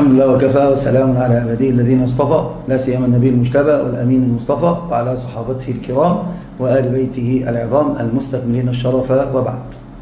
الحمد لله وكفى وسلام على عباده الذين اصطفى، لا سيما النبي المجتبى والأمين المصطفى وعلى صحابته الكرام وآل بيته العظام المستكملين الشرف، وبعد.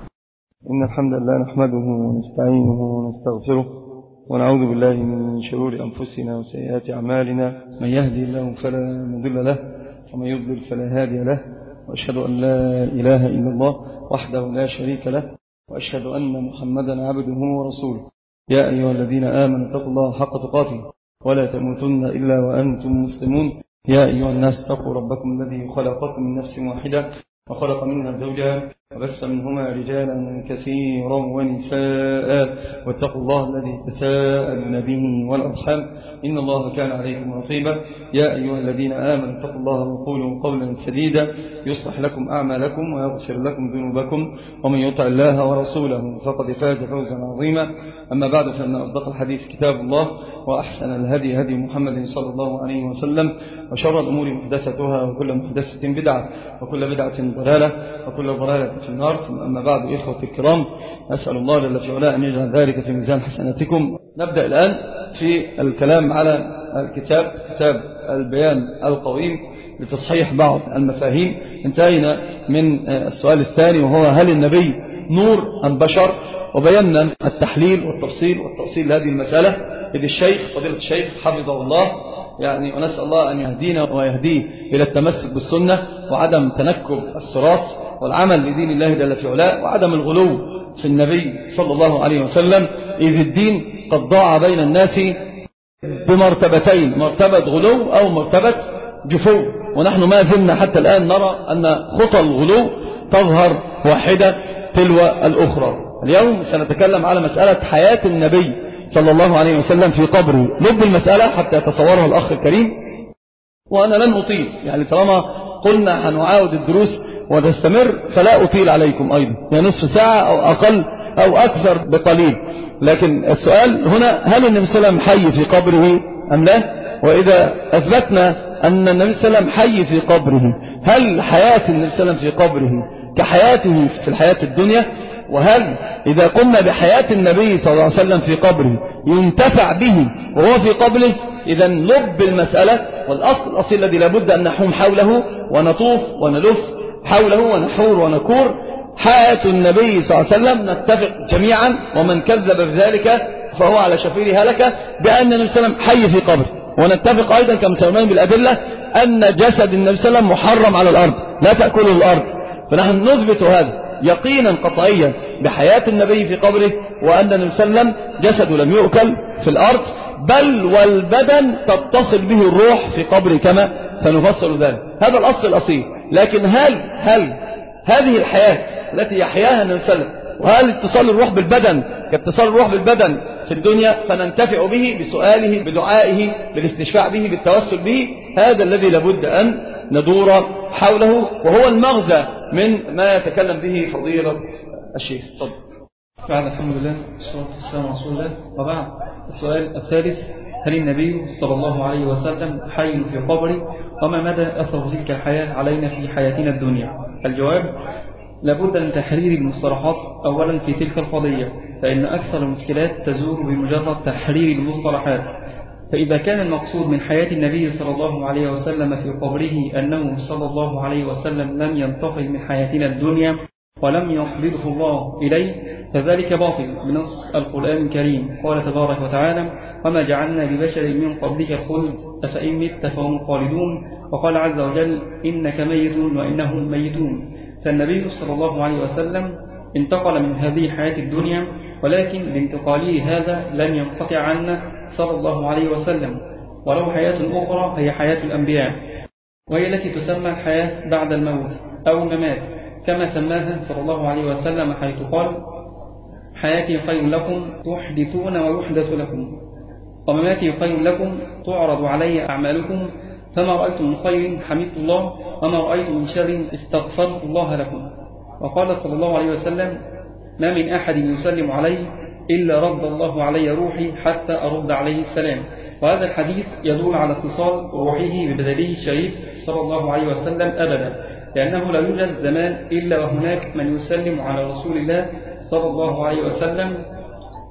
إن الحمد لله نحمده ونستعينه ونستغفره ونعوذ بالله من شرور أنفسنا وسيئات أعمالنا، من يهدي الله فلا مضل له ومن يضلل فلا هادي له، وأشهد أن لا إله إلا الله وحده لا شريك له، وأشهد أن محمدا عبده ورسوله. يا أيها الذين آمنوا اتقوا الله حق تقاته ولا تموتن إلا وأنتم مسلمون. يا أيها الناس اتقوا ربكم الذي خلقكم من نفس واحدة وخلق منها زوجها وبث منهما رجالا كثيرا ونساء، واتقوا الله الذي تساءلون به والأرحام إن الله كان عليكم رقيبا. يا أيها الذين آمنوا اتقوا الله وقولوا قولا سديدا يصلح لكم أعمالكم ويغفر لكم ذنوبكم، ومن يطع الله ورسوله فقد فاز فوزا عظيما. أما بعد، فإن أصدق الحديث كتاب الله، وأحسن الهدي هدي محمد صلى الله عليه وسلم، وشر الأمور محدثتها وكل محدثة بدعة وكل بدعة ضلالة وكل ضلالة في النار. ثم أما بعد، إخوة الكرام، أسأل الله جل في علاه أن يجعل ذلك في ميزان حسناتكم. نبدأ الآن في الكلام على كتاب البيان القويم لتصحيح بعض المفاهيم. انتهينا من السؤال الثاني، وهو هل النبي نور أم بشر؟ وبينا التحليل والتفصيل لهذه المسألة، إذ الشيخ فضيلة الشيخ حفظه الله ونسأل الله أن يهدينا ويهديه إلى التمسك بالسنة وعدم تنكب الصراط والعمل لدين الله جل في علاه وعدم الغلو في النبي صلى الله عليه وسلم، إذ الدين قد ضاع بين الناس بمرتبتين، مرتبة غلو أو مرتبة جفو، ونحن ما زلنا حتى الآن نرى أن خطى الغلو تظهر واحدة تلو الأخرى. اليوم سنتكلم على مسألة حياة النبي صلى الله عليه وسلم في قبره. نبدأ المسألة حتى يتصورها الأخ الكريم، وأنا لن أطيل، يعني طالما قلنا هنعاود الدروس وتستمر فلا أطيل عليكم أيضا، يعني نصف ساعة أو أقل أو أكثر بقليل. لكن السؤال هنا، هل النبي صلى الله عليه وسلم حي في قبره أم لا؟ وإذا أثبتنا أن النبي صلى الله عليه وسلم حي في قبره، هل حياة النبي صلى الله عليه وسلم في قبره كحياته في الحياة الدنيا؟ وهل إذا قمنا بحياة النبي صلى الله عليه وسلم في قبره ينتفع به وهو في قبره؟ إذا لب المسألة والأصل الأصيل الذي لابد أن نحوم حوله ونطوف ونلف حوله ونحور ونكور حياة النبي صلى الله عليه وسلم. نتفق جميعا، ومن كذب بذلك فهو على شفير هلكة، بأن النبي صلى الله عليه وسلم حي في قبره. ونتفق أيضا كمسلمين بالأدلة أن جسد النبي صلى الله عليه وسلم محرم على الأرض، لا تأكله الأرض. فنحن نثبت هذا يقينا قطعيا بحياة النبي في قبره، وأن النبي صلى الله عليه وسلم جسده لم يؤكل في الأرض، بل والبدن تتصل به الروح في قبره كما سنفصل ذلك. هذا الأصل الأصيل. لكن هل هذه الحياة التي يحياها النبي صلى الله عليه وسلم، وهل اتصال الروح بالبدن كاتصال الروح بالبدن في الدنيا فننتفع به بسؤاله بدعائه بالاستشفاع به بالتوسل به؟ هذا الذي لابد أن ندور حوله، وهو المغزى من ما يتكلم به فضيلة الشيخ. تفضل. بعد الحمد لله والصلاة والسلام على رسول الله، وبعد السؤال الثالث، هل النبي صلى الله عليه وسلم حي في قبره؟ وما مدى أثر تلك الحياة علينا في حياتنا الدنيا؟ الجواب: لابد من تحرير المصطلحات أولا في تلك القضية، فإن أكثر المشكلات تزول بمجرد تحرير المصطلحات. فإذا كان المقصود من حياة النبي صلى الله عليه وسلم في قبره أنه صلى الله عليه وسلم لم ينتقل من حياتنا الدنيا ولم يقبضه الله إليه، فذلك باطل بنص القرآن الكريم. قال تبارك وتعالى: وما جعلنا لبشر من قبلك الخلد أفإن مت فهم خالدون. وقال عز وجل: إنك ميت وإنهم ميتون. فالنبي صلى الله عليه وسلم انتقل من هذه الحياة الدنيا، ولكن بانتقاله هذا لم ينقطع عنا صلى الله عليه وسلم، وله حياة أخرى هي حياة الأنبياء، وهي التي تسمى الحياة بعد الموت أو الممات، كما سماها صلى الله عليه وسلم حيث قال: حياتي خير لكم تحدثون ويحدث لكم، ومماتي خير لكم تعرض علي أعمالكم، فما رأيت من خير حمدت الله، وما رأيت من شر استغفرت الله لكم. وقال صلى الله عليه وسلم: ما من أحد يسلم علي إلا رد الله علي روحي حتى أرد عليه السلام. وهذا الحديث يدل على اتصال روحه ببدنه الشريف صلى الله عليه وسلم أبدا، لأنه لا يوجد زمان إلا وهناك من يسلم على رسول الله صلى الله عليه وسلم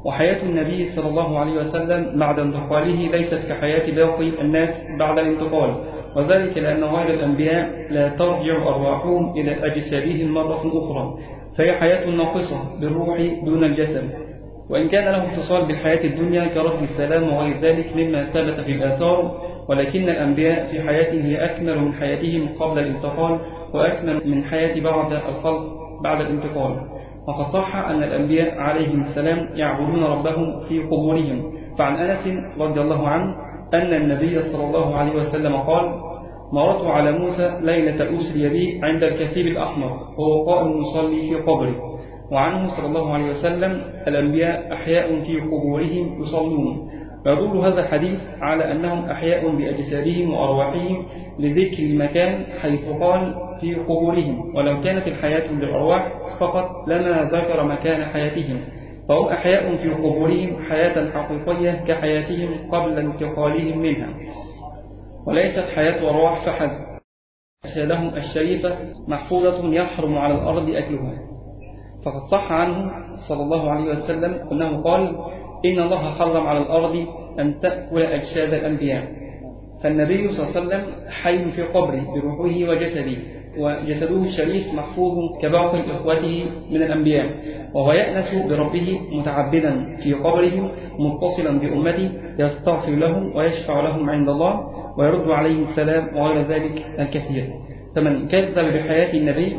وحياة النبي صلى الله عليه وسلم بعد انتقاله ليست كحياة باقي الناس بعد الانتقال، وذلك لأن غير الأنبياء لا ترجع أرواحهم إلى أجسادهم مرة أخرى، فهي حياة ناقصة بالروح دون الجسد، وإن كان له اتصال بالحياة الدنيا كرد السلام وغير ذلك مما ثبت في الآثار، ولكن الأنبياء في حياتهم هي أكمل من حياتهم قبل الانتقال، وأكمل من حياة بعض الخلق بعد الانتقال. وقد صح أن الأنبياء عليهم السلام يعبدون ربهم في قبورهم، فعن أنس رضي الله عنه أن النبي صلى الله عليه وسلم قال: مررت على موسى ليلة أسري بي عند الكثيب الأحمر وهو قائم يصلي في قبره. وعنه صلى الله عليه وسلم: الأنبياء أحياء في قبورهم يصلون. ويدل هذا الحديث على أنهم أحياء بأجسادهم وأرواحهم لذكر المكان حيث قال في قبورهم، ولو كانت الحياة بالأرواح فقط لما ذكر مكان حياتهم، فهم أحياء في قبورهم حياة حقيقية كحياتهم قبل انتقالهم منها، وليست حياة أرواح فحسب. أجسادهم الشريفة محفوظة يحرم على الأرض أكلها. فقد صح عنه صلى الله عليه وسلم أنه قال: إن الله حرم على الأرض أن تأكل أجساد الأنبياء. فالنبي صلى الله عليه وسلم حي في قبره بروحه وجسده، وجسده الشريف محفوظ كباقي إخوته من الأنبياء، وهو يأنس بربه متعبدا في قبره متصلا بأمته يستغفر لهم ويشفع لهم عند الله ويرد عليه السلام وغير ذلك الكثير. فمن كذب بحياة النبي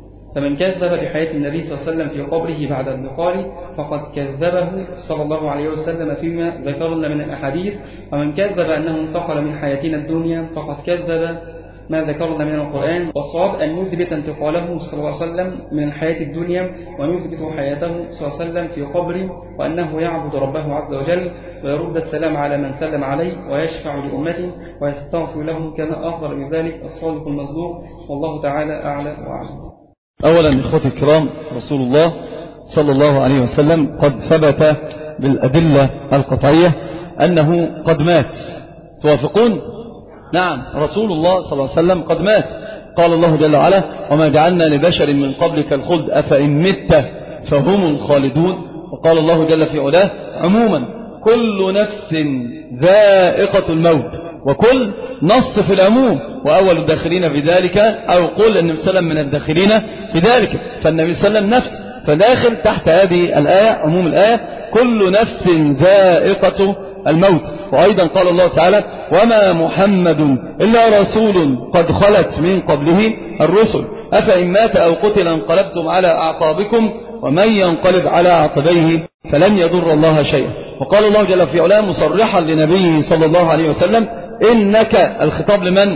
صلى الله عليه وسلم في قبره بعد الانتقال فقد كذبه صلى الله عليه وسلم فيما ذكرنا من الأحاديث. ومن كذب أنه انتقل من حياتنا الدنيا فقد كذب ما ذكرنا من القرآن. والصواب أن يثبت انتقاله صلى الله عليه وسلم من الحياة الدنيا، ويثبت حياته صلى الله عليه وسلم في قبره، وأنه يعبد ربه عز وجل ويرد السلام على من سلم عليه ويشفع لأمته ويستغفر لهم كما أخبر بذلك الصادق المصدوق، والله تعالى أعلى وأعلم. أولا إخوتي الكرام، رسول الله صلى الله عليه وسلم قد ثبت بالأدلة القطعية أنه قد مات. توافقون؟ نعم، رسول الله صلى الله عليه وسلم قد مات. قال الله جل وعلا: وما جعلنا لبشر من قبلك الخلد أفإن مت فهم الخالدون. وقال الله جل في علاه عموما: كل نفس ذائقة الموت، وكل نص في العموم، وأول الداخلين في ذلك أو قل النبي صلى الله عليه وسلم من الداخلين في ذلك، فالنبي صلى الله عليه وسلم نفس فداخل تحت هذه الآية، عموم الآية: كل نفس ذائقة الموت. وأيضا قال الله تعالى: وما محمد إلا رسول قد خلت من قبله الرسل أفإن مات أو قتل انقلبتم على أعقابكم ومن ينقلب على عقبيه فلن يضر الله شيئا. وقال الله جل في علاه مصرحا لنبيه صلى الله عليه وسلم: إنك، الخطاب لمن؟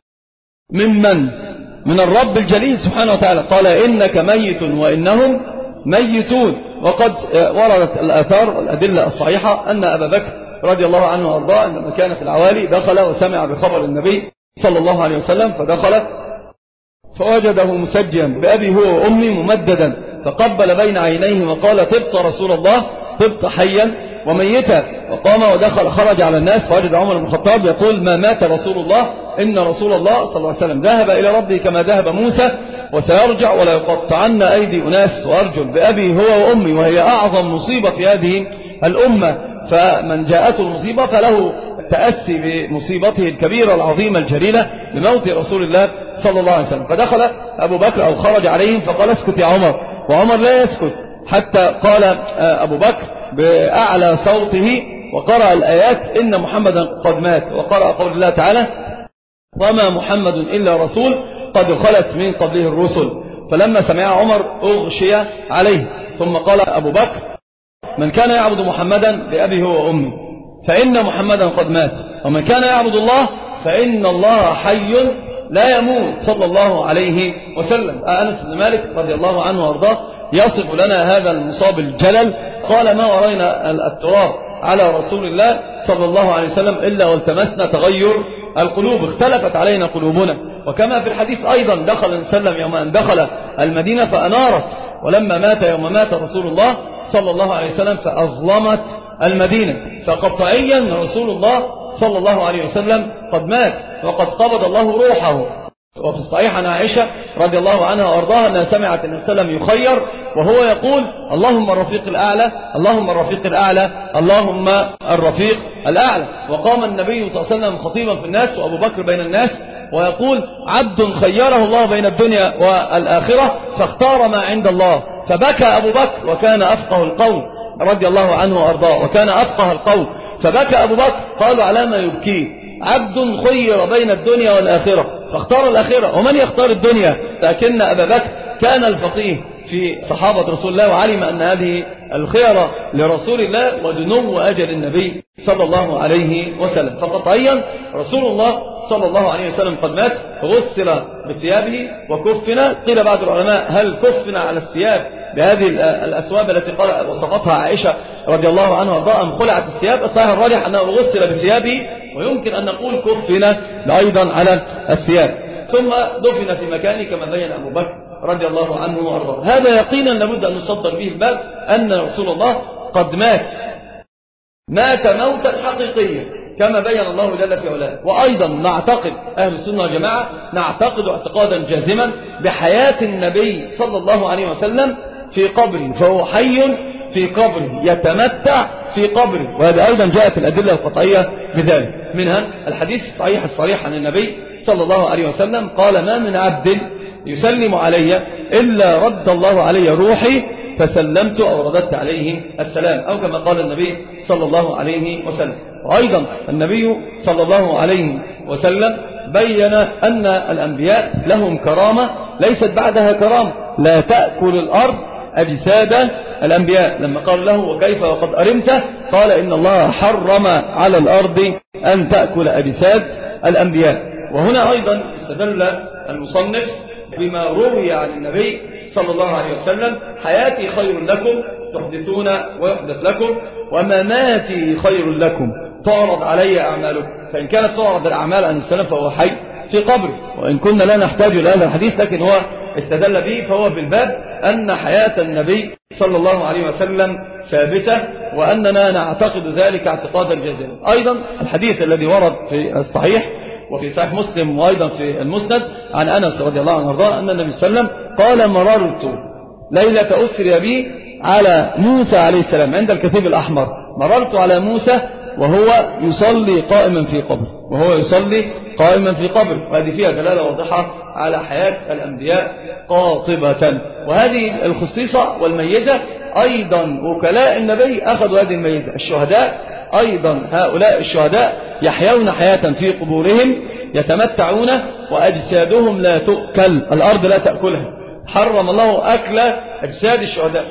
من الرب الجليل سبحانه وتعالى، قال: إنك ميت وإنهم ميتون. وقد وردت الآثار والأدلة الصحيحة أن أبا بكر رضي الله عنه وأرضاه عندما كان في العوالي دخل وسمع بخبر النبي صلى الله عليه وسلم، فدخل فوجده مسجيا بأبي هو وأمي ممددا، فقبل بين عينيه وقال: طبت رسول الله، طبت حيا وميتا. وقام ودخل خرج على الناس، فوجد عمر بن الخطاب يقول: ما مات رسول الله، إن رسول الله صلى الله عليه وسلم ذهب إلى ربه كما ذهب موسى، وسيرجع ولا يقطعن أيدي أناس وأرجل بأبي هو وأمي، وهي أعظم مصيبة في هذه الأمة. فمن جاءته المصيبة فله التأسي بمصيبته الكبيرة العظيمة الجليلة لموت رسول الله صلى الله عليه وسلم. فدخل أبو بكر أو خرج عليهم فقال: اسكت يا عمر، وعمر لا يسكت حتى قال أبو بكر بأعلى صوته وقرأ الآيات: إن محمدا قد مات، وقرأ قول الله تعالى: وما محمد إلا رسول قد خلت من قبله الرسل. فلما سمع عمر أغشي عليه، ثم قال أبو بكر: من كان يعبد محمدا بأبي هو وأمي فإن محمدا قد مات، ومن كان يعبد الله فإن الله حي لا يموت صلى الله عليه وسلم. أنس بن مالك رضي الله عنه وارضاه يصف لنا هذا المصاب الجلل، قال: ما ورينا التراب على رسول الله صلى الله عليه وسلم إلا والتمسنا تغير القلوب، اختلفت علينا قلوبنا. وكما في الحديث أيضا دخل النبي يوم أن دخل المدينة فأنارت، ولما مات يوم مات رسول الله صلى الله عليه وسلم فأظلمت المدينة. فقطعيا رسول الله صلى الله عليه وسلم قد مات وقد قبض الله روحه. وفي الصحيح عن عائشة رضي الله عنها وأرضاها أنها سمعت النبي صلى الله عليه وسلم يخير وهو يقول اللهم الرفيق الأعلى، اللهم الرفيق الأعلى، اللهم الرفيق الأعلى. وقام النبي صلى الله عليه وسلم خطيبا في الناس وأبو بكر بين الناس ويقول عبد خيره الله بين الدنيا والآخرة فاختار ما عند الله، فبكى أبو بكر وكان أفقه القوم رضي الله عنه وأرضاه، وكان أفقه القوم، فبكى أبو بكر قالوا على ما يبكيه، عبد خير بين الدنيا والآخرة فاختار الآخرة، ومن يختار الدنيا؟ لكن أبا بكر كان الفقيه في صحابة رسول الله وعلم أن هذه الخيرة لرسول الله ودنو أجل النبي صلى الله عليه وسلم. فقطعيا رسول الله صلى الله عليه وسلم قد مات، غسل بثيابه وكفنا. قيل بعض العلماء هل كفنا على الثياب بهذه الأثواب التي وصفتها عائشة رضي الله عنها وارضاها أم خلعت الثياب؟ الصحيح الراجح أنه غسل بثيابه، ويمكن أن نقول كفنا أيضا على الثياب، ثم دفن في مكانه كما بين أبو بكر رضي الله عنه وارضاه. هذا يقينا لابد أن نصدر به الباب أن رسول الله قد مات موتا حقيقيا كما بين الله جل في علاه. وأيضا نعتقد أهل السنة والجماعة نعتقد اعتقادا جازما بحياة النبي صلى الله عليه وسلم في قبره، فهو حي في قبره يتمتع في قبره، وهذا أيضا جاءت الأدلة القطعية بذلك، منها الحديث الصحيح الصريح عن النبي صلى الله عليه وسلم قال ما من عبد يسلم علي إلا رد الله علي روحي فسلمت أو رددت عليه السلام، أو كما قال النبي صلى الله عليه وسلم. وأيضا النبي صلى الله عليه وسلم بين أن الأنبياء لهم كرامة ليست بعدها كرامة، لا تأكل الأرض أجساد الأنبياء. لما قال له وكيف وقد أرمت؟ قال إن الله حرم على الأرض أن تأكل أجساد الأنبياء. وهنا أيضا استدل المصنف بما روي عن النبي صلى الله عليه وسلم حياتي خير لكم تحدثون ويحدث لكم، ومماتي خير لكم تعرض علي أعمالكم. فإن كانت تعرض الأعمال عن السلام فهو حي في قبره، وإن كنا لا نحتاج إلى هذا الحديث لكن هو استدل به، فهو بالباب أن حياة النبي صلى الله عليه وسلم ثابتة، وأننا نعتقد ذلك اعتقادا جازما. أيضا الحديث الذي ورد في الصحيح وفي صحيح مسلم وأيضا في المسند عن أنس رضي الله عنه وارضاه أن النبي صلى الله عليه وسلم قال مررت ليلة أسري بي على موسى عليه السلام عند الكثيب الأحمر، مررت على موسى وهو يصلي قائما في قبره، وهذه فيها دلالة واضحة على حياة الأنبياء قاطبة. وهذه الخصيصة والميزة أيضا وكلاء النبي أخذوا هذه الميزة. الشهداء أيضا هؤلاء الشهداء يحيون حياة في قبورهم يتمتعون وأجسادهم لا تؤكل، الأرض لا تأكلها، حرم الله أكل أجساد الشهداء.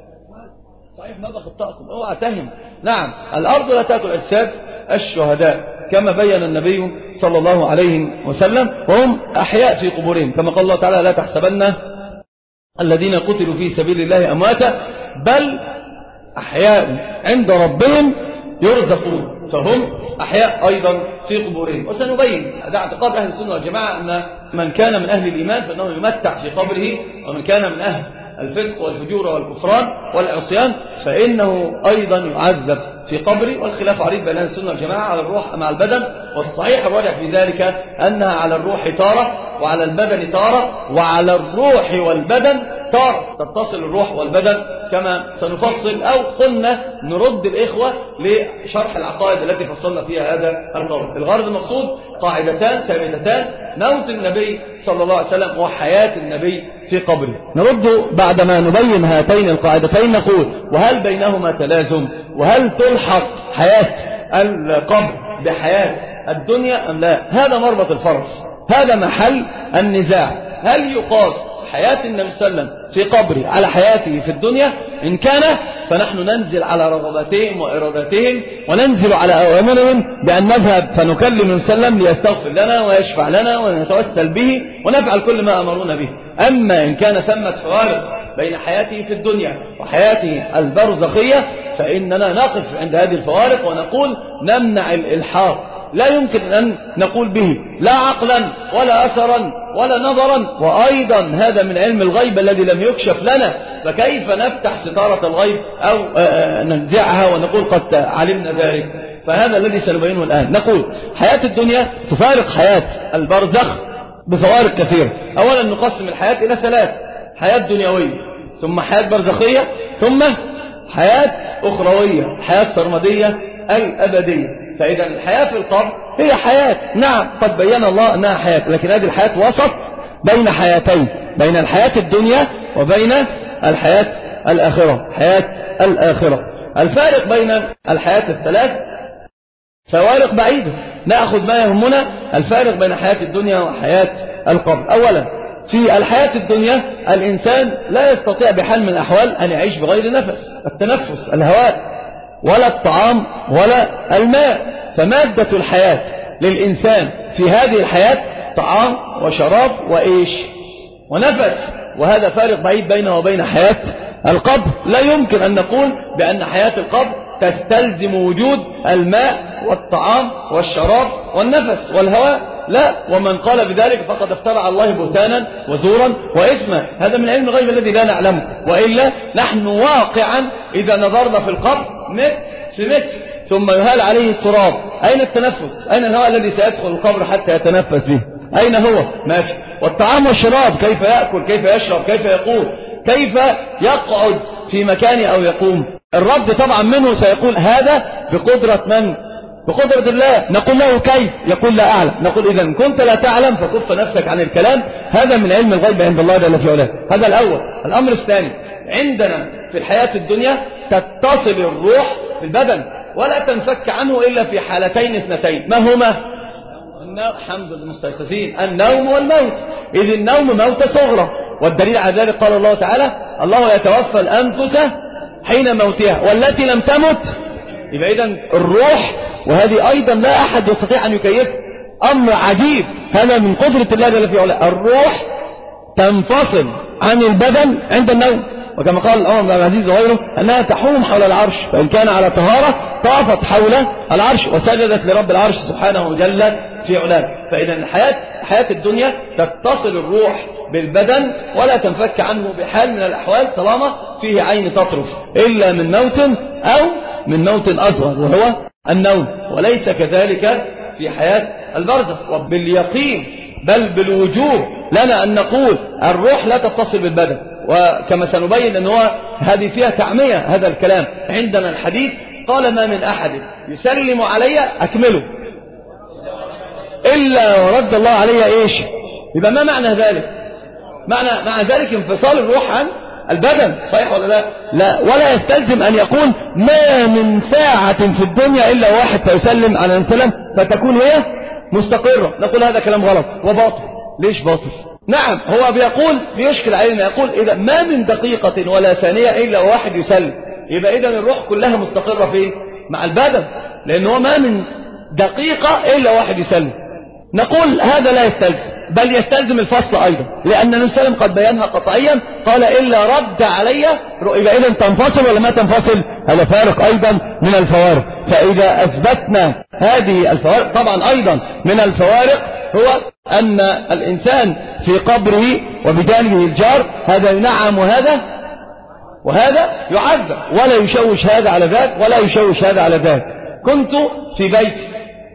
صحيح ما بخطأكم اوعى تهم، نعم الأرض لا تأكل أجساد الشهداء كما بين النبي صلى الله عليه وسلم، وهم أحياء في قبورهم كما قال الله تعالى لا تحسبن الذين قتلوا في سبيل الله أمواتا بل أحياء عند ربهم يرزقون، فهم أحياء أيضا في قبورهم. وسنبين ده اعتقاد أهل السنة والجماعة أن من كان من أهل الإيمان فإنه يمتع في قبره، ومن كان من أهل الفسق والفجور والكفران والعصيان فإنه أيضا يعذب في قبره. والخلاف عريض بين أهل السنة والجماعة على الروح مع البدن، والصحيح الراجح في ذلك أنها على الروح تارة وعلى البدن تارة، وعلى الروح والبدن تارة تتصل الروح والبدن كما سنفصل، أو قلنا نرد الإخوة لشرح العقائد التي فصلنا فيها هذا القول. الغرض المقصود قاعدتان ثابتتان: موت النبي صلى الله عليه وسلم وحياة النبي في قبره. نرد بعدما نبين هاتين القاعدتين نقول وهل بينهما تلازم؟ وهل تلحق حياة القبر بحياة الدنيا أم لا؟ هذا مربط الفرس، هذا محل النزاع. هل يقاس حياة النبي صلى الله عليه وسلم في قبره على حياته في الدنيا؟ إن كان فنحن ننزل على رغباتهم وإراداتهم، وننزل على أوامرهم بأن نذهب فنكلم النبي صلى الله عليه وسلم ليستغفر لنا ويشفع لنا ونتوسل به ونفعل كل ما أمرونا به. أما إن كان ثمة فوارق بين حياته في الدنيا وحياته البرزخية فإننا نقف عند هذه الفوارق ونقول نمنع الإلحاق، لا يمكن أن نقول به لا عقلا ولا أثرا ولا نظرا، وأيضا هذا من علم الغيب الذي لم يكشف لنا، فكيف نفتح ستارة الغيب أو ننزعها ونقول قد علمنا ذلك؟ فهذا الذي سنبينه الآن. نقول حياة الدنيا تفارق حياة البرزخ بفوارق كثيرة. أولا نقسم الحياة إلى ثلاث: حياة دنيوية، ثم حياة برزخية، ثم حياة أخروية، حياة سرمدية أي أبدية. فإذا الحياة في القبر هي حياة، نعم قد بين الله أنها حياة، لكن هذه الحياة وسط بين حياتين، بين الحياة الدنيا وبين الحياة الآخرة، حياة الآخرة. الفارق بين الحياة الثلاث فوارق بعيدة. نأخذ ما يهمنا الفارق بين حياة الدنيا وحياة القبر. أولا في الحياة الدنيا الإنسان لا يستطيع بحال من الأحوال أن يعيش بغير نفس، التنفس، الهواء، ولا الطعام ولا الماء. فمادة الحياة للإنسان في هذه الحياة طعام وشراب وإيش ونفس، وهذا فارق بعيد بينه وبين حياة القبر. لا يمكن أن نقول بأن حياة القبر تستلزم وجود الماء والطعام والشراب والنفس والهواء، لا. ومن قال بذلك فقد افترى على الله بهتانا وزورا وإثما. هذا من علم الغيب الذي لا نعلمه، وإلا نحن واقعا إذا نظرنا في القبر متر في متر ثم يهال عليه التراب. أين التنفس؟ أين الهواء الذي سيدخل القبر حتى يتنفس به؟ أين هو؟ ماشي. والطعام والشراب كيف يأكل، كيف يشرب، كيف يقول، كيف يقعد في مكانه أو يقوم؟ الرب طبعا منه سيقول هذا بقدرة من؟ بقدرة الله. نقول له كيف؟ يقول لا أعلم. نقول إذا كنت لا تعلم فكف نفسك عن الكلام، هذا من علم الغيب عند الله جل في علاه. هذا الأول. الأمر الثاني، عندنا في الحياة الدنيا تتصل الروح بالبدن ولا تنفك عنه إلا في حالتين اثنتين. ما هما؟ حمد المستيقظين، النوم والموت. إذ النوم موت صغرى، والدليل على ذلك قال الله تعالى: الله يتوفى الأنفس حين موتها والتي لم تمت. يبقى إذن الروح، وهذه أيضا لا أحد يستطيع أن يكيفها، أمر عجيب، هذا من قدرة الله جل في علاه. الروح تنفصل عن البدن عند النوم، وكما قال عمر بن عبد العزيز وغيره أنها تحوم حول العرش، فإن كان على طهارة طافت حول العرش وسجدت لرب العرش سبحانه جل في علاه. فإذا حياة الدنيا تتصل الروح بالبدن ولا تنفك عنه بحال من الأحوال طالما فيه عين تطرف، إلا من موت أو من موت أصغر وهو النوم. وليس كذلك في حياة البرزخ. وباليقين بل بالوجوب لنا أن نقول الروح لا تتصل بالبدن، وكما سنبين أن هذه فيها تعمية هذا الكلام. عندنا الحديث قال: ما من أحد يسلم علي أكمله إلا ورد الله علي إيش. يبقى ما معنى ذلك؟ معنى ذلك انفصال الروح عن البدن، صحيح ولا لا؟ لا. ولا يستلزم أن يقول ما من ساعة في الدنيا إلا واحد فيسلم على السلام فتكون هي مستقرة. نقول هذا كلام غلط وباطل. ليش باطل؟ نعم هو بيشكل علينا، يقول إذا ما من دقيقة ولا ثانية إلا واحد يسلم. يبقى إذا الروح كلها مستقرة فيه مع البدن، لأنه ما من دقيقة إلا واحد يسلم. نقول هذا لا يستلزم، بل يستلزم الفصل أيضا، لأن النبي صلى الله عليه وسلم قد بينها قطعيا، قال: إلا رد علي. يبقى إذا تنفصل ولا ما تنفصل؟ هذا فارق أيضا من الفوارق. فإذا أثبتنا هذه الفوارق، طبعا أيضا من الفوارق هو أن الإنسان في قبره وبجانبه الجار، هذا ينعم وهذا يعذب، ولا يشوش هذا على ذاك ولا يشوش هذا على ذاك. كنت في بيتي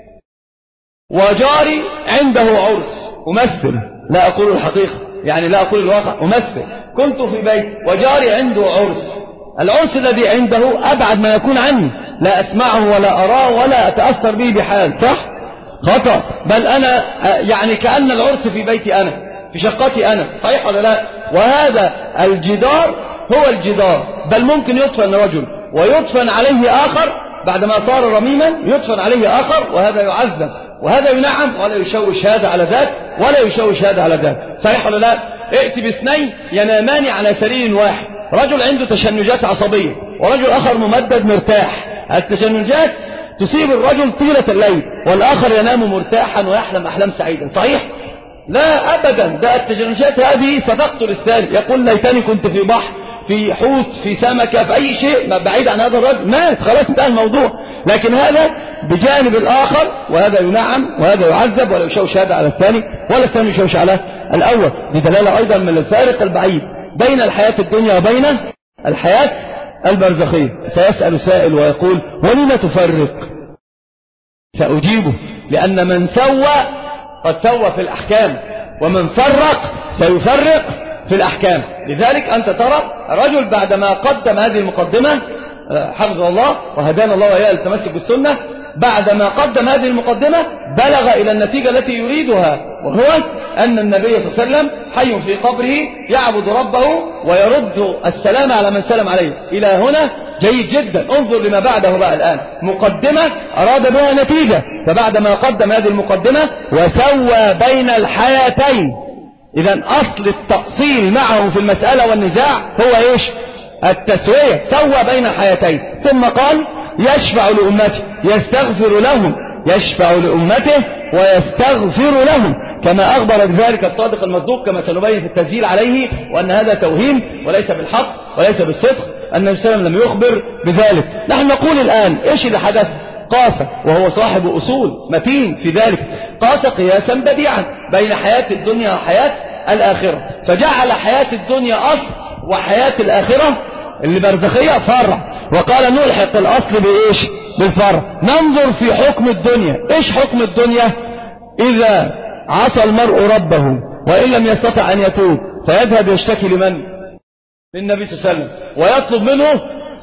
وجاري عنده عرس، أمثل، لا أقول الحقيقة، يعني لا أقول الواقع، أمثل. كنت في بيت وجاري عنده عرس، العرس الذي عنده أبعد ما يكون عني، لا أسمعه ولا أراه ولا أتأثر به بحال، صح؟ خطأ. بل أنا يعني كأن العرس في بيتي أنا، في شقتي أنا، صحيح ولا لا؟ وهذا الجدار هو الجدار، بل ممكن يدفن رجل ويدفن عليه آخر بعدما صار رميما، يدفن عليه آخر وهذا يعذب وهذا ينعم، ولا يشوش هذا على ذاك ولا يشوش هذا على ذاك، صحيح ولا لا؟ ائت باثنين ينامان على سرير واحد، رجل عنده تشنجات عصبية ورجل آخر ممدد مرتاح. التشنجات تصيب الرجل طيلة الليل، والآخر ينام مرتاحا ويحلم أحلام سعيدة، صحيح؟ لا أبدا، ده التشنجات هذه ستقتل الثاني، يقول ليتني كنت في بحر، في حوت، في سمكة، في أي شيء بعيد عن هذا الرجل، مات خلاص، انتهى الموضوع. لكن هذا بجانب الآخر، وهذا ينعم وهذا يعذب، ولا يشوش هذا على الثاني ولا الثاني يشوش على الأول. بدلالة أيضا من الفارق البعيد بين الحياة الدنيا وبين الحياة البرزخية. سيسأل سائل ويقول: ولم تفرق؟ سأجيبه: لأن من سوى قد سوى في الأحكام، ومن فرق سيفرق في الأحكام. لذلك أنت ترى رجل بعدما قدم هذه المقدمة حفظه الله وهدانا الله وإياه للتمسك بالسنة، بعدما قدم هذه المقدمة بلغ إلى النتيجة التي يريدها، وهو أن النبي صلى الله عليه وسلم حي في قبره يعبد ربه ويرد السلام على من سلم عليه. إلى هنا جيد جدا. انظر لما بعده بقى الآن، مقدمة أراد بها نتيجة، فبعدما قدم هذه المقدمة وسوى بين الحياتين. إذن أصل التأصيل معه في المسألة والنزاع هو إيش؟ التسوية، سوى بين الحياتين. ثم قال يشفع لأمته يستغفر لهم، يشفع لأمته ويستغفر لهم، كما أخبر بذلك الصادق المصدوق كما سنبين في التسجيل عليه، وأن هذا توهيم وليس بالحق وليس بالصدق، أن النبي صلى الله عليه وسلم لم يخبر بذلك. نحن نقول الآن إيش اللي حدث؟ قاس، وهو صاحب أصول متين في ذلك، قاس قياسا بديعا بين حياة الدنيا وحياة الآخرة، فجعل حياة الدنيا أصل وحياة الآخرة اللي برزخية فرع، وقال نلحق الأصل بإيش؟ بالفرع. ننظر في حكم الدنيا. إيش حكم الدنيا؟ إذا عصى المرء ربه وإن لم يستطع أن يتوب فيذهب يشتكي لمن؟ للنبي صلى الله عليه وسلم ويطلب منه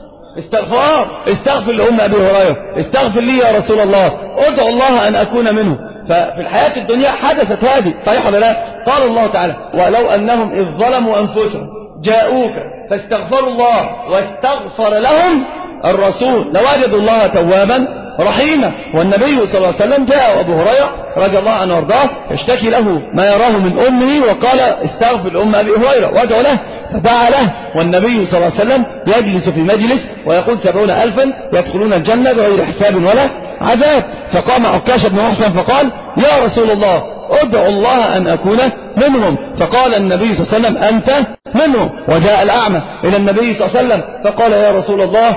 استغفار، استغفر لأم أبي هريرة، استغفر لي يا رسول الله، ادعو الله أن أكون منه. ففي الحياة الدنيا حدثت هذه، صحيح ولا لا؟ قال الله تعالى ولو أنهم إذ ظلموا أنفسهم جاءوك فاستغفروا الله واستغفر لهم الرسول لوجدوا الله توابا رحيما. والنبي صلى الله عليه وسلم جاء أبو هريرة رضي الله عنه وارضاه يشتكي له ما يراه من أمه، وقال استغفر لأم أبي هريرة وادعو له، فدعا له. والنبي صلى الله عليه وسلم يجلس في مجلس ويقول 70,000 يدخلون الجنة بغير حساب ولا عذاب. فقام عكاشة بن محصن فقال يا رسول الله ادعو الله أن أكون منهم، فقال النبي صلى الله عليه وسلم أنت منهم. وجاء الأعمى إلى النبي صلى الله عليه وسلم فقال يا رسول الله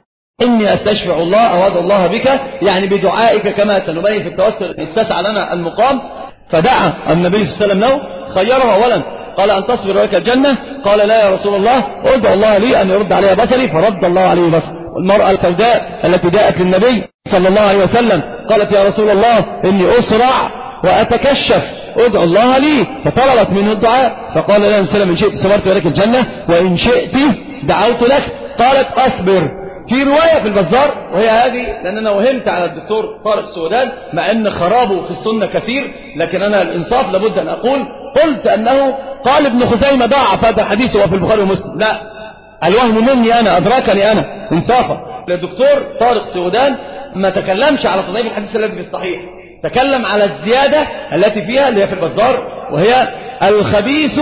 إني أستشفع الله أو أدعو الله بك، يعني بدعائك كما سنبين في التوسل اتسع لنا المقام. فدعا النبي صلى الله عليه وسلم له، خيره أولا قال أن تصبر ولك الجنة، قال لا يا رسول الله ادعو الله لي أن يرد علي بصري، فرد الله عليه بصري. والمرأة السوداء التي جاءت للنبي صلى الله عليه وسلم قالت يا رسول الله إني أسرع وأتكشف ادعو الله لي، فطلبت منه الدعاء، فقال لا يا وسلم إن شئت صبرت ولك الجنة وإن شئت دعوت لك. قالت أصبر. في رواية في البزار وهي هذه، لأن أنا وهمت على الدكتور طارق السودان مع أن خرابه في السنة كثير، لكن أنا الإنصاف لابد أن أقول، قلت أنه قال ابن خزيمة ضاعف هذا الحديث وفي البخاري ومسلم. لا، الوهم مني أنا، أدركني أنا إنصافا. الدكتور طارق السودان ما تكلمش على تضعيف الحديث الذي في الصحيح، تكلم على الزيادة التي فيها اللي هي في البزار، وهي الخبيث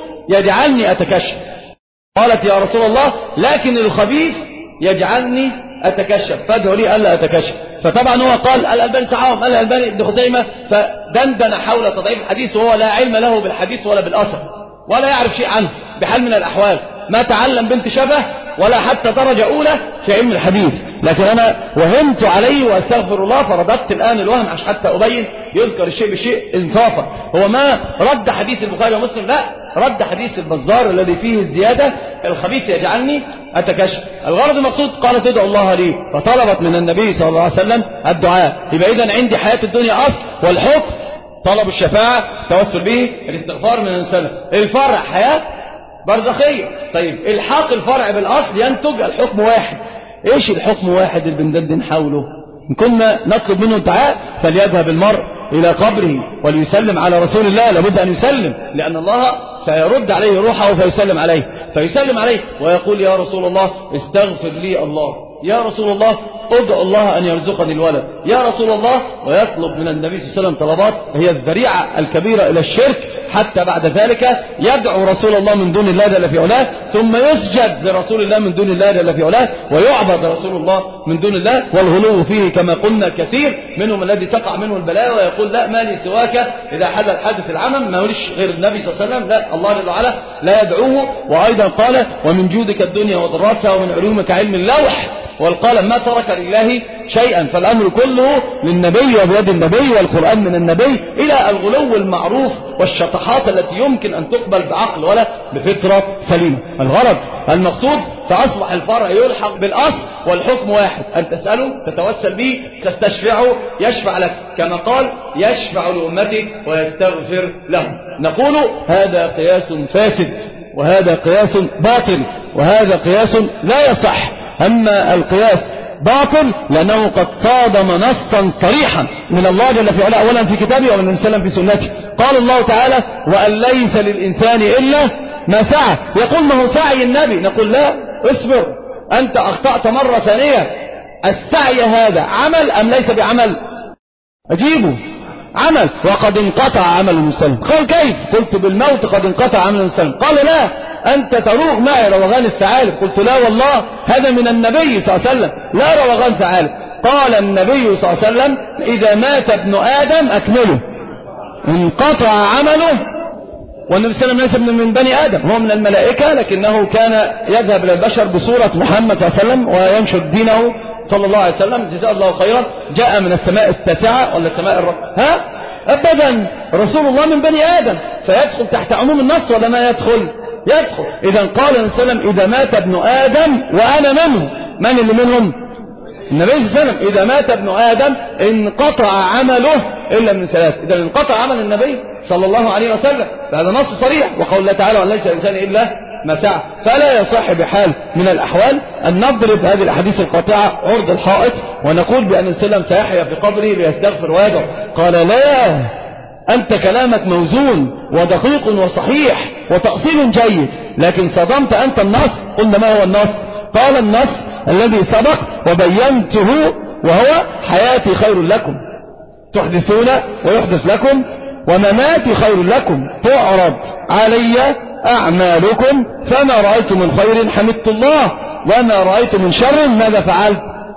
يجعلني أتكشف. قالت يا رسول الله لكن الخبيث يجعلني أتكشف، فادعوا لي ألا أتكشف. فطبعا هو قال الألباني صحابه، الألباني ابن خزيمة، فدندن حول تضعيف الحديث وهو لا علم له بالحديث ولا بالأثر ولا يعرف شيء عنه بحال من الأحوال، ما تعلم بنت شبه ولا حتى درجة أولى في علم الحديث. لكن أنا وهمت عليه وأستغفر الله، فرددت الآن الوهم عشان حتى أبين يذكر الشيء بالشيء إنصافا. هو ما رد حديث البخاري ومسلم، لا، رد حديث البزار الذي فيه الزيادة الخبيث يجعلني أتكشف. الغرض المقصود قالت ادعو الله لي، فطلبت من النبي صلى الله عليه وسلم الدعاء. يبقى إذن عندي حياة الدنيا أصل، والحكم طلب الشفاعة توسل به الاستغفار من السلف. الفرع حياة برزخية. طيب الحاق الفرع بالأصل ينتج الحكم واحد. إيش الحكم واحد اللي بندندن حوله؟ إن كنا نطلب منه الدعاء فليذهب المرء إلى قبره وليسلم على رسول الله، لابد أن يسلم، لأن الله سيرد عليه روحه فيسلم عليه، فيسلم عليه ويقول يا رسول الله استغفر لي الله، يا رسول الله ادعو الله أن يرزقني الولد، يا رسول الله، ويطلب من النبي صلى الله عليه وسلم طلبات هي الذريعة الكبيرة إلى الشرك، حتى بعد ذلك يدعو رسول الله من دون الله جل في علاه، ثم يسجد لرسول الله من دون الله جل في علاه، ويعبد رسول الله من دون الله. والغلو فيه كما قلنا كثير، منهم الذي تقع منه البلاء ويقول لا مالي سواك إذا حدث العمم، ما هوليش غير النبي صلى الله عليه وسلم، لا، الله جل وعلا لا يدعوه. وأيضا قال ومن جودك الدنيا وضراتها ومن علومك علم اللوح والقلم ما ترك لله شيئا. فالأمر كله للنبي وبيد النبي والقرآن من النبي، إلى الغلو المعروف والشطحات التي يمكن أن تقبل بعقل ولا بفطرة سليمة. الغرض المقصود فأصبح الفرع يلحق بالأصل والحكم واحد، أن تسأله، تتوسل به، تستشفعه، يشفع لك، كما قال يشفع لأمته ويستغفر له. نقول هذا قياس فاسد، وهذا قياس باطل، وهذا قياس لا يصح. أما القياس باطل لأنه قد صادم نصا صريحا من الله جل في علاه، أولا في كتابه ومن وسلم في سنته. قال الله تعالى وأن ليس للإنسان إلا ما سعى. يقول ما هو سعي النبي؟ نقول لا، اصبر، أنت أخطأت مرة ثانية. السعي هذا عمل أم ليس بعمل؟ أجيبه عمل، وقد انقطع عمل المسلم. قال كيف؟ قلت بالموت قد انقطع عمل المسلم. قال لا، أنت تروغ معي روغان الثعالب. قلت لا والله، هذا من النبي صلى الله عليه وسلم، لا روغان ثعالب. قال النبي صلى الله عليه وسلم إذا مات ابن آدم أكمله، انقطع عمله. والنبي صلى الله عليه وسلم ليس من بني آدم، هو من الملائكة، لكنه كان يذهب إلى البشر بصورة محمد صلى الله عليه وسلم وينشر دينه صلى الله عليه وسلم، جزاه الله خيرا. جاء من السماء التاسعة ولا السماء ها؟ أبدا، رسول الله من بني آدم، فيدخل تحت عموم النص ولا ما يدخل؟ يدخل. إذا قال النبي صلى الله عليه وسلم إذا مات ابن آدم وأنا منه. من اللي منهم؟ النبي صلى الله عليه وسلم. إذا مات ابن آدم انقطع عمله إلا من ثلاث. إذا انقطع عمل النبي صلى الله عليه وسلم، فهذا نص صريح. وقول الله تعالى وأن ليس الإنسان إلا ما سعى. فلا يصح بحال من الأحوال أن نضرب هذه الأحاديث القاطعة عرض الحائط ونقول بأن السلام سيحيا في قبره ليستغفر ويدعو. قال لا، أنت كلامك موزون ودقيق وصحيح وتأصيل جيد، لكن صدمت أنت النص. قلنا ما هو النص؟ قال النص الذي سبق وبينته وهو حياتي خير لكم، تحدثون ويحدث لكم، ومماتي خير لكم، تعرض علي أعمالكم، فما رأيت من خير حمدت الله، وما رأيت من شر ماذا فعلت؟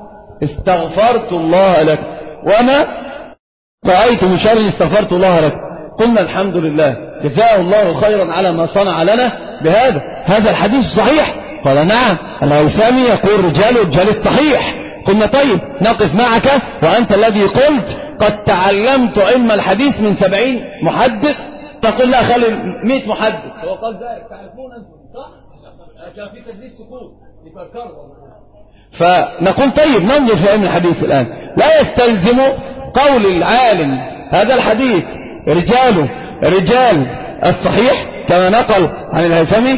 استغفرت الله لك، وما رأيت من شر استغفرت الله لك. قلنا الحمد لله، جزاه الله خيرا على ما صنع لنا بهذا. هذا الحديث صحيح. قال نعم، الهيثمي يقول رجال الصحيح. قلنا طيب نقف معك، وأنت الذي قلت قد تعلمت علم الحديث من 70 محدث. تقول لا، خلي 100 محدث. هو قال ذلك، تعرفون أنتم صح؟ كان في تدريس سكوت يفكروا. فنقول طيب ننظر في علم الحديث الآن. لا يستلزم قول العالم هذا الحديث رجال الصحيح كما نقل عن الهيثمي.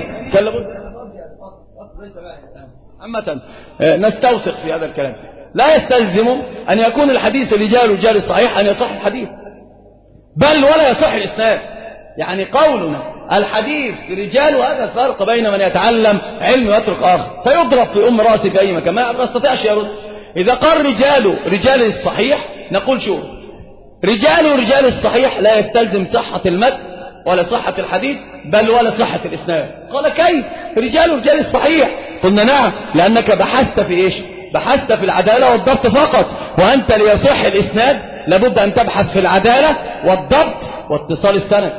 عامة نستوثق في هذا الكلام. لا يستلزم أن يكون الحديث رجال الصحيح أن يصح الحديث، بل ولا يصح الإسناد. يعني قولنا الحديث رجال، هذا الفرق بين من يتعلم علم ويترك آخر، فيضرب في أم رأسه في أي مكان ما يستطيعش يرد. إذا قال رجال الصحيح نقول شو رجال الصحيح لا يستلزم صحة المتن ولا صحة الحديث، بل ولا صحة الإسناد. قال كيف رجال الصحيح؟ قلنا نعم، لأنك بحثت في إيش؟ بحثت في العدالة والضبط فقط، وأنت ليصح الإسناد لابد أن تبحث في العدالة والضبط واتصال السند.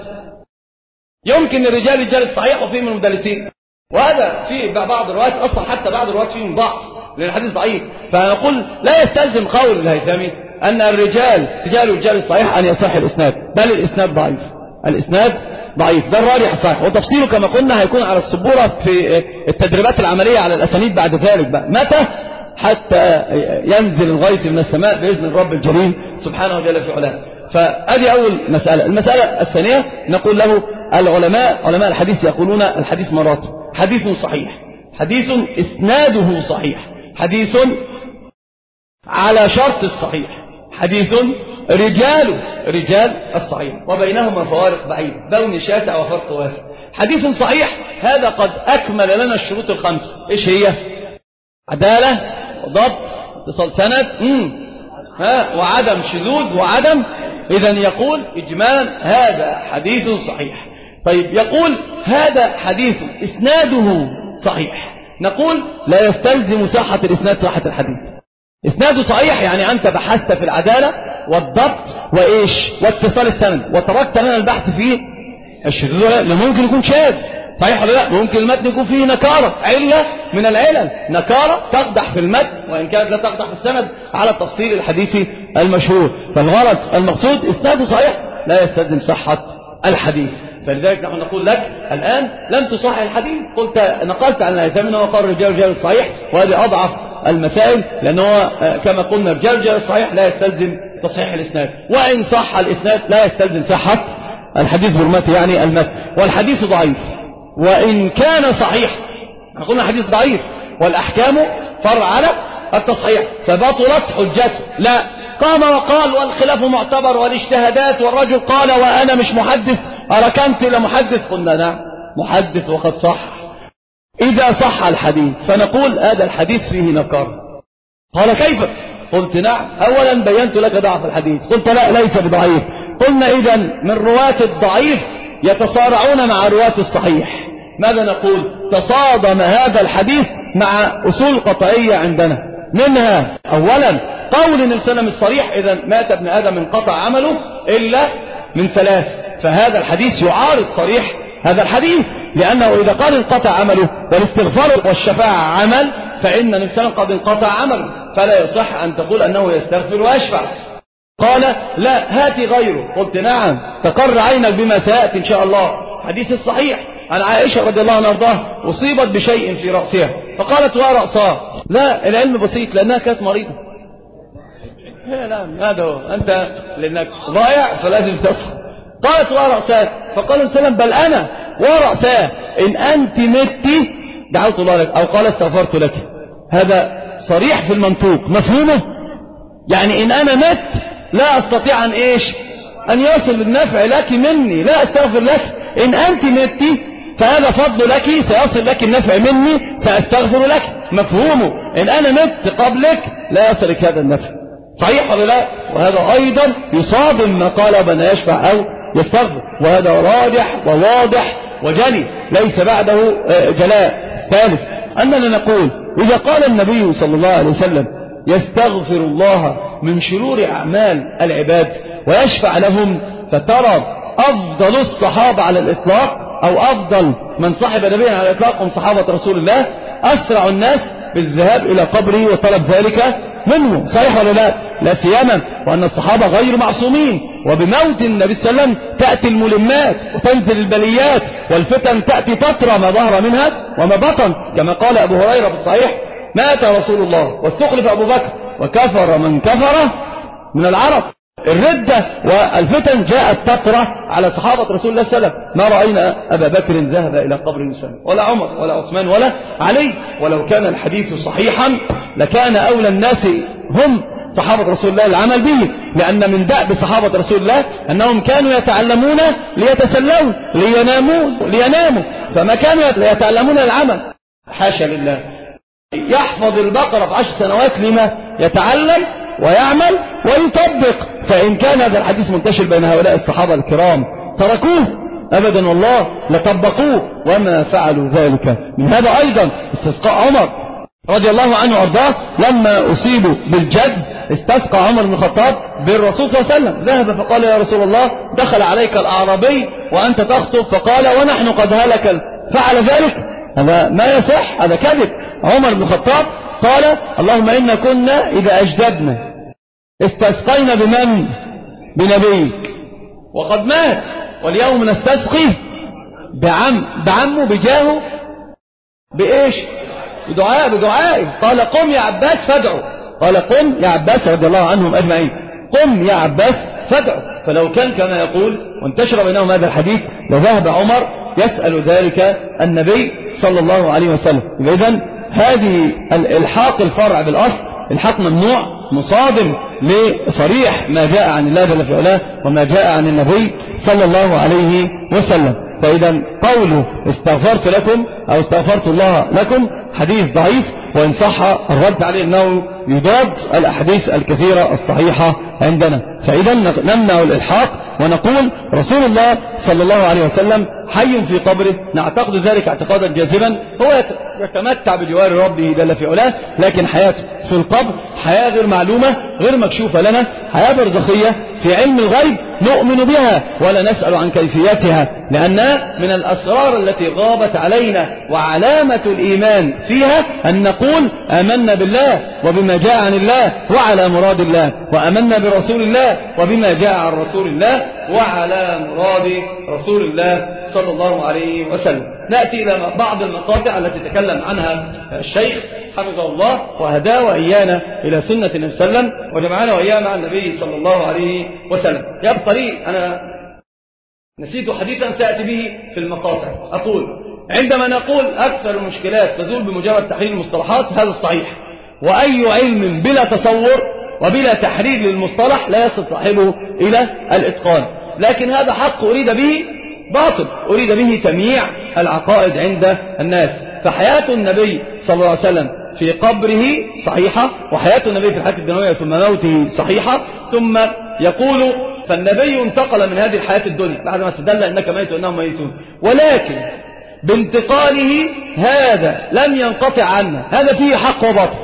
يمكن رجال الصحيح وفيه من المدلسين، وهذا في بعض الروايات أصلا، حتى بعض الروايات فيه من ضعف لأن الحديث ضعيف. فنقول لا يستلزم قول الهيثمي أن رجال الصحيح أن يصح الإسناد، بل الإسناد ضعيف. الإسناد ضعيف، ده الراجح الصحيح، وتفصيله كما قلنا هيكون على السبورة في التدريبات العملية على الأسانيد بعد ذلك بقى. متى؟ حتى ينزل الغيث من السماء بإذن الرب الجليل سبحانه جل في علاه. فهذه أول مسألة. المسألة الثانية نقول له علماء الحديث يقولون الحديث مراتب. حديث صحيح، حديث إسناده صحيح، حديث على شرط الصحيح، حديث رجال الصحيح، وبينهما فوارق بعيد، بون شاسع وفرق واسع. حديث صحيح هذا قد أكمل لنا الشروط الخمسة. إيش هي؟ عدالة وضبط اتصال سند وعدم شذوذ وعدم. إذن يقول إجمالا هذا حديث صحيح. طيب يقول هذا حديث إسناده صحيح، نقول لا يستلزم صحة الإسناد صحة الحديث. إسناده صحيح يعني أنت بحثت في العدالة والضبط وإيش واتصال السند، وتركت لنا البحث فيه الشذوذ، لأنه ممكن يكون شاذ، صحيح ولا لا؟ ممكن المتن يكون فيه نكارة، علة من العلل، نكارة تقدح في المتن وإن كانت لا تقدح في السند على التفصيل الحديثي المشهور. فالغرض المقصود إسناده صحيح لا يستلزم صحة الحديث. فلذلك نحن نقول لك الآن لم تصحح الحديث، قلت نقلت عن الهيثمي وقال رجال الصحيح، وهذه أضعف المسائل، لأنه كما قلنا الجرجر الصحيح لا يستلزم تصحيح الإسناد، وإن صح الإسناد لا يستلزم صحة الحديث برمته يعني المتن. والحديث ضعيف وإن كان صحيح، قلنا حديث ضعيف والأحكام فرع على التصحيح، فبطلت حجته. لا، قام وقال والخلاف معتبر والاجتهادات، والرجل قال وأنا مش محدث أركنت لمحدث، قلنا نعم محدث وقد صح. إذا صح الحديث فنقول هذا الحديث فيه نكر. قال كيف؟ قلت نعم، أولا بينت لك ضعف الحديث، قلت لا ليس بضعيف. قلنا إذا من رواة الضعيف يتصارعون مع رواة الصحيح. ماذا نقول؟ تصادم هذا الحديث مع أصول قطعية عندنا، منها أولا قول النبي صلى الله عليه وسلم الصريح إذا مات ابن آدم انقطع عمله إلا من ثلاث، فهذا الحديث يعارض صريح هذا الحديث، لأنه إذا قال انقطع عمله والاستغفار والشفاعة عمل، فإن النبي صلى الله عليه وسلم قد انقطع عمله، فلا يصح أن تقول أنه يستغفر ويشفع. قال لا هاتي غيره، قلت نعم تقر عينك بما سيأتي إن شاء الله. حديث الصحيح عن عائشة رضي الله عنها وارضاها أصيبت بشيء في رأسها فقالت ورأسها، لا العلم بسيط لأنها كانت مريضة. لا هذا هو، أنت لأنك ضايع فلازم تصحى. قالت ورأسها، فقال السلام بل أنا ورأسها إن أنت متي دعوت الله لك، أو قال استغفرت لك. هذا صريح في المنطوق، مفهومه؟ يعني إن أنا مت لا أستطيع أن إيش أن يصل النفع لك مني، لا أستغفر لك. إن أنت متي فهذا فضل لك، سيصل لك النفع مني، سأستغفر لك. مفهومه؟ إن أنا مت قبلك لا يصلك هذا النفع. صحيح ولا لا؟ وهذا أيضا يصادم ما قال بأن يشفع أو يستغفر، وهذا راجح وواضح وجلي ليس بعده جلاء. الثالث أننا نقول إذا قال النبي صلى الله عليه وسلم يستغفر الله من شرور أعمال العباد ويشفع لهم، فترى أفضل الصحابة على الإطلاق أو أفضل من صحب نبينا على الإطلاق هم صحابة رسول الله أسرع الناس بالذهاب إلى قبره وطلب ذلك منه. صحيح ولا لا؟ لا سيما وأن الصحابة غير معصومين، وبموت النبي صلى الله عليه وسلم تأتي الملمات وتنزل البليات والفتن تأتي تترى ما ظهر منها وما بطن، كما قال أبو هريرة في الصحيح مات رسول الله واستخلف أبو بكر وكفر من كفر من العرب. الردة والفتن جاءت تترى على صحابة رسول الله صلى الله عليه وسلم. ما رأينا أبا بكر ذهب إلى قبر المسلم، ولا عمر ولا عثمان ولا علي. ولو كان الحديث صحيحا لكان أولى الناس هم صحابة رسول الله العمل به، لأن من دأب صحابة رسول الله أنهم كانوا يتعلمون ليتسلون ليناموا، فما كانوا يتعلمون العمل. حاشا لله، يحفظ البقرة في 10 سنوات لما يتعلم ويعمل ويطبق. فإن كان هذا الحديث منتشر بين هؤلاء الصحابة الكرام تركوه أبدا والله لطبقوه، وما فعلوا ذلك. من هذا أيضا استسقاء عمر رضي الله عنه وارضاه لما أصيبوا بالجد، استسقى عمر بن الخطاب بالرسول صلى الله عليه وسلم، ذهب فقال يا رسول الله دخل عليك الأعرابي وأنت تخطب، فقال ونحن قد هلك، فعل ذلك؟ هذا ما يصح، هذا كذب. عمر بن الخطاب قال اللهم إنا كنا إذا أجدبنا استسقينا بمن؟ بنبيك، وقد مات، واليوم نستسقي بعمه بجاهه بإيش؟ بدعائه. قال قم يا عباس فادعوا، قال قم يا عباس رضي الله عنهم أجمعين، قم يا عباس فادعوا. فلو كان كما يقول وانتشر بينهم هذا الحديث لذهب عمر يسأل ذلك النبي صلى الله عليه وسلم. إذن هذه الإلحاق الفرع بالأصل الحق ممنوع، مصادم لصريح ما جاء عن الله جل في علاه وما جاء عن النبي صلى الله عليه وسلم. فإذا قوله استغفرت لكم أو استغفرت الله لكم حديث ضعيف، وإن صح الرد عليه أنه يضاد الأحاديث الكثيرة الصحيحة عندنا. فإذا نمنع الإلحاق ونقول رسول الله صلى الله عليه وسلم حي في قبره، نعتقد ذلك اعتقادا جاذبا، هو يتمتع بجوار ربه جل في علاه، لكن حياته في القبر حياة غير معلومة غير مكشوفة لنا، حياة برزخية في علم الغيب نؤمن بها ولا نسأل عن كيفيتها، لأنها من الأسرار التي غابت علينا، وعلامة الإيمان فيها أن نقول آمنا بالله وبما جاء عن الله وعلى مراد الله، وآمنا برسول الله وبما جاء عن رسول الله، وعلى مراد رسول الله صلى الله عليه وسلم. نأتي إلى بعض المقاطع التي تكلم عنها الشيخ حفظه الله وهداه وإيانا إلى سنة النبي صلى الله عليه وسلم وجمعنا وإياه مع النبي صلى الله عليه وسلم. يبقى لي أنا نسيت حديثا سأتي به في المقاطع. أقول عندما نقول أكثر المشكلات تزول بمجرد تحرير المصطلحات هذا الصحيح، وأي علم بلا تصور وبلا تحرير للمصطلح لا يصل صاحبه إلى الإتقان، لكن هذا حق أريد به باطل، أريد به تمييع العقائد عند الناس. فحياة النبي صلى الله عليه وسلم في قبره صحيحة، وحياة النبي في الحياة الدنيوية ثم موته صحيحة، ثم يقول فالنبي انتقل من هذه الحياة الدنيا بعد ما استدل أنك ميت وأنهم ميتون، ولكن بانتقاله هذا لم ينقطع عنا، هذا فيه حق وباطل.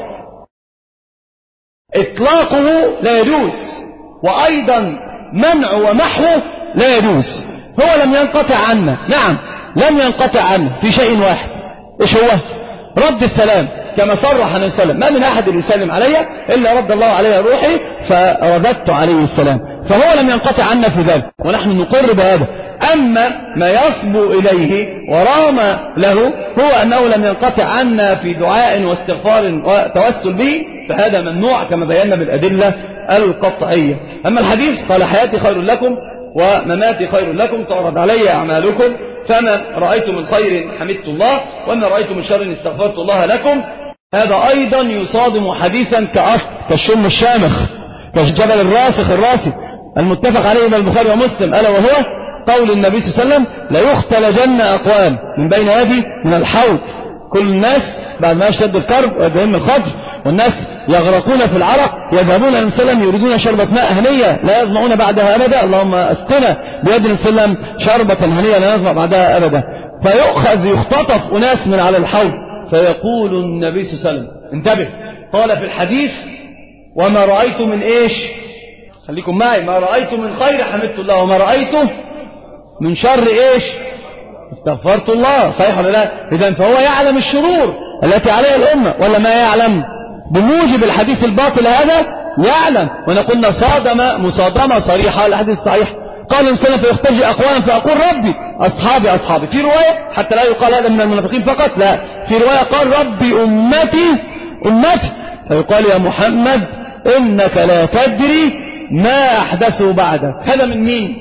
إطلاقه لا يجوز، وأيضا منع ومحوه لا يجوز. هو لم ينقطع عنا، نعم لم ينقطع عنا في شيء واحد، إيش هو؟ رد السلام، كما صرح النبي صلى الله عليه وسلم ما من أحد يسلم علي إلا رد الله عليه روحي فرددت عليه السلام. فهو لم ينقطع عنا في ذلك ونحن نقر بهذا. أما ما يصبو إليه ورام له هو أنه لم ينقطع عنا في دعاء واستغفار وتوسل به، فهذا ممنوع كما بينا بالأدلة القطعية. أما الحديث قال حياتي خير لكم ومماتي خير لكم، تعرض علي أعمالكم، فما رأيت من خير حمدت الله وما رأيت من شر استغفرت الله لكم. هذا أيضا يصادم حديثا كأصل كالشم الشامخ كالجبل الراسخ الراسي المتفق عليه من البخاري ومسلم، ألا وهو قول النبي صلى الله عليه وسلم لا يختلجن أقوام من بين يدي من الحوض. كل الناس بعد ما يشتد الكرب ويدهم الخضر والناس يغرقون في العرق يذهبون النبي صلى الله عليه وسلم يريدون شربة ماء هنية لا يظمؤون بعدها أبدا، اللهم اسقنا بيد النبي صلى الله عليه وسلم شربة هنية لا يظمأ بعدها أبدا. فيؤخذ يختطف أناس من على الحوض فيقول النبي صلى الله عليه وسلم انتبه، قال في الحديث وما رأيت من إيش، خليكم معي، ما رأيت من خير حمدت الله وما رأيته من شر إيش استغفرت الله. صحيح ولا لا؟ إذن فهو يعلم الشرور التي عليها الأمة ولا ما يعلم؟ بموجب الحديث الباطل هذا يعلم. ونقولنا صادم مصادمة صريحة الحديث الصحيح. قال الإنسان فيختجي أقوام فأقول ربي أصحابي أصحابي. في رواية حتى لا يقال هذا من المنافقين فقط، لا، في رواية قال ربي أمتي أمتي، فيقال يا محمد إنك لا تدري ما أحدثه بعدك. هذا من مين؟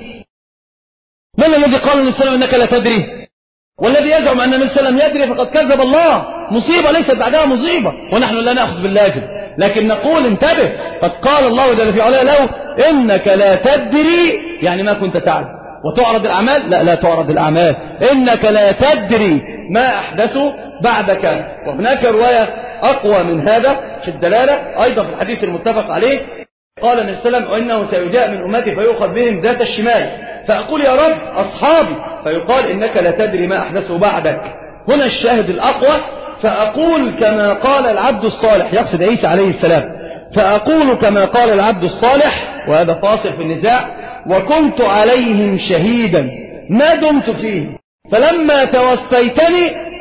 من الذي قال النبي صلى الله عليه وسلم إنك لا تدري؟ والذي يزعم أن النبي صلى الله عليه وسلم يدري فقد كذب الله. مصيبة ليست بعدها مصيبة، ونحن لا نأخذ باللاجل، لكن نقول انتبه، قد قال الله جل في علاه له إنك لا تدري، يعني ما كنت تعلم. وتعرض الأعمال؟ لا، لا تعرض الأعمال. إنك لا تدري ما أحدثه بعدك. وهناك رواية أقوى من هذا في الدلالة أيضا في الحديث المتفق عليه، قال النبي صلى الله عليه وسلم إنه سيجاء من أمتي فيؤخذ بهم ذات الشمال فأقول يا رب أصحابي، فيقال إنك لا تدري ما أحدثه بعدك. هنا الشاهد الأقوى، فأقول كما قال العبد الصالح، يقصد عيسى عليه السلام، فأقول كما قال العبد الصالح، وهذا فاصل في النزاع، وكنت عليهم شهيدا ما دمت فيه فلما توفيتني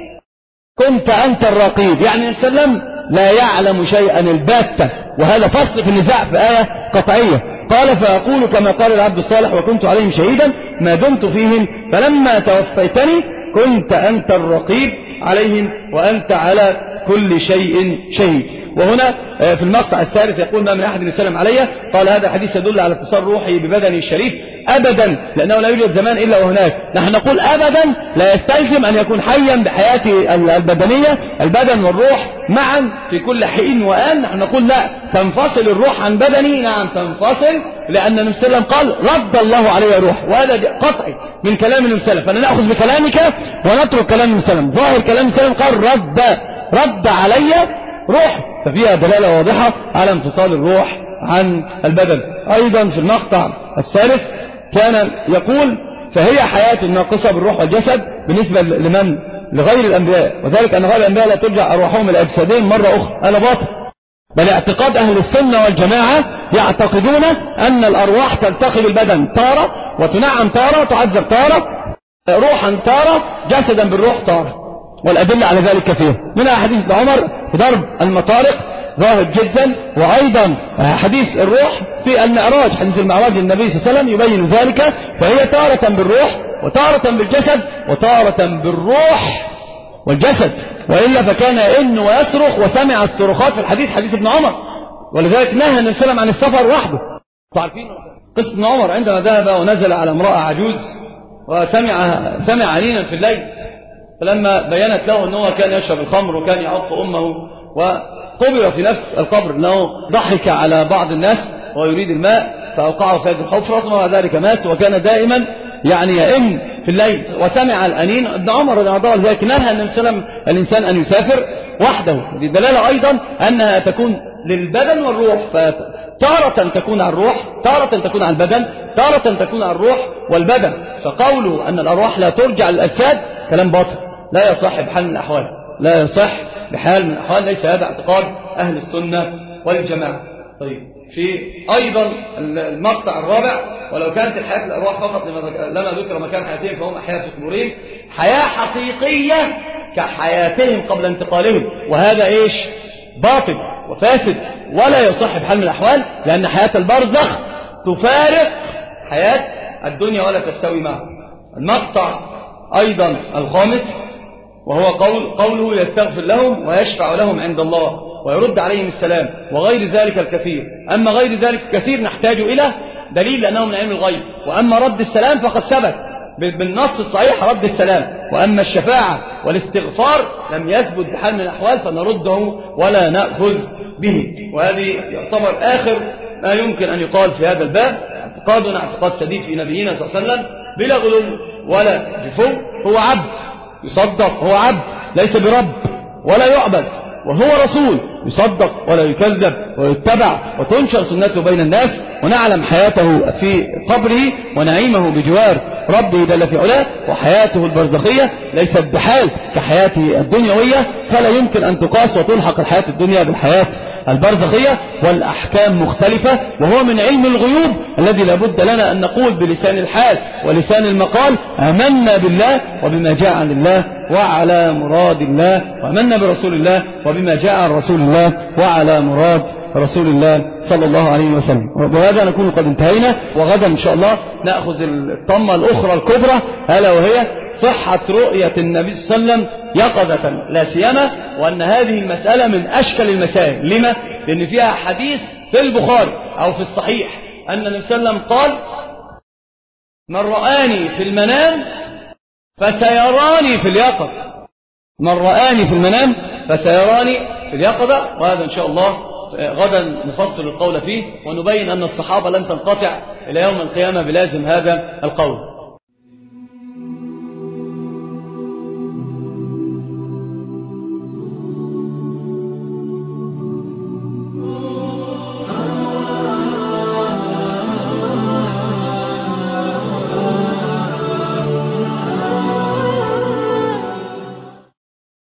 كنت أنت الرقيب. يعني السلام لا يعلم شيئا البتة، وهذا فصل في النزاع في آية قطعية. قال فأقول كما قال العبد الصالح وكنت عليهم شهيدا ما دمت فيهم فلما توفيتني كنت أنت الرقيب عليهم وأنت على كل شيء شهيد. وهنا في المقطع الثالث يقول ما من أحد يسلم علي، قال هذا حديث يدل على اتصال روحي ببدني الشريف أبدا، لأنه لا يوجد زمان إلا وهناك. نحن نقول أبدا لا يستلزم أن يكون حيا بحياته البدنية، البدن والروح معا في كل حين وآن. نحن نقول لا، تنفصل الروح عن بدني، نعم تنفصل، لأن النبي صلى الله عليه وسلم قال رد الله عليه روح، وهذا قطعي من كلام النبي صلى الله عليه وسلم. فنأخذ بكلامك ونترك كلام النبي صلى الله عليه وسلم. ظاهر كلام النبي صلى الله عليه وسلم قال رد علي روح، ففيها دلالة واضحة على انفصال الروح عن البدن. أيضا في المقطع الثالث كان يقول فهي حياة ناقصة بالروح والجسد بالنسبة لمن لغير الأنبياء، وذلك أن غير الأنبياء لا ترجع أرواحهم إلى أجسادهم مرة أخرى. هذا باطل، بل اعتقاد أهل السنة والجماعة يعتقدون أن الأرواح تلتقي بالبدن تارة وتنعم تارة، تعذب تارة، روحا تارة، جسدا بالروح تارة، والأدلة على ذلك كثير. من أحاديث عمر في ضرب المطارق ظاهر جدا. وأيضا حديث الروح في المعراج، حديث المعراج للنبي صلى الله عليه وسلم يبين ذلك، فهي تارة بالروح وتارة بالجسد وتارة بالروح والجسد، وإلا فكان يئن ويصرخ وسمع الصرخات في الحديث، حديث ابن عمر، ولذلك نهى النبي صلى الله عليه وسلم عن السفر وحده. تعرفين قصة ابن عمر عندما ذهب ونزل على امرأة عجوز وسمع عنينا في الليل، فلما بينت له أنه كان يشرب الخمر وكان يعق أمه وقبر في نفس القبر، أنه ضحك على بعض الناس ويريد الماء فأوقعه في هذه الحفرة ومع ذلك مات، وكان دائما يعني يئن في الليل وسمع الأنين. ابن عمر رضي الله عنه ذلك نهى النبي صلى الله عليه وسلم الإنسان أن يسافر وحده، للدلالة أيضا أنها تكون للبدن والروح، فتارة تكون على الروح، تارة تكون على البدن، تارة تكون على الروح والبدن. فقوله أن الأرواح لا ترجع للأجساد كلام باطل، لا يصح بحال من الأحوال، لا يصح بحال من الأحوال، ليس هذا اعتقاد أهل السنة والجماعة. طيب، في أيضا المقطع الرابع، ولو كانت الحياة الأرواح فقط لما ذكر مكان حياتهم فهم أحياء في قبورهم، حياة حقيقية كحياتهم قبل انتقالهم، وهذا إيش؟ باطل وفاسد ولا يصح بحال من الأحوال، لأن حياة البرزخ تفارق حياة الدنيا ولا تستوي معها. المقطع أيضا الخامس وهو قوله يستغفر لهم ويشفع لهم عند الله ويرد عليهم السلام وغير ذلك الكثير. أما غير ذلك الكثير نحتاج إلى دليل لأنه من علم الغيب، وأما رد السلام فقد ثبت بالنص الصحيح رد السلام، وأما الشفاعة والاستغفار لم يثبت بحال من الأحوال فنرده ولا نأخذ به. وهذه يعتبر آخر ما يمكن أن يقال في هذا الباب. اعتقادنا اعتقاد سديد في نبينا صلى الله عليه وسلم بلا غلو ولا جفو، هو عبد يصدق، هو عبد ليس برب ولا يعبد، وهو رسول يصدق ولا يكذب ويتبع وتنشر سنته بين الناس، ونعلم حياته في قبره ونعيمه بجوار ربه جل في علاه، وحياته البرزخية ليست بحال كحياته الدنيوية، فلا يمكن أن تقاس وتلحق الحياة الدنيا بالحياة البرزخية، والأحكام مختلفة، وهو من علم الغيوب الذي لابد لنا أن نقول بلسان الحال ولسان المقال آمنا بالله وبما جاء عن الله وعلى مراد الله، وآمنا برسول الله وبما جاء عن رسول الله وعلى مراد رسول الله صلى الله عليه وسلم. وبهذا نكون قد انتهينا، وغدا إن شاء الله نأخذ الطمة الأخرى الكبرى، ألا وهي صحة رؤية النبي صلى الله عليه وسلم يقظة لا سيما، وأن هذه المسألة من أشكل المسائل. لما؟ لأن فيها حديث في البخاري أو في الصحيح أن النبي صلى الله عليه وسلم قال: من رآني في المنام فسيراني في اليقظة، من رآني في المنام فسيراني في اليقظة. وهذا إن شاء الله غدا نفصل القول فيه ونبين أن الصحابة لن تنقطع إلى يوم القيامة بلازم هذا القول.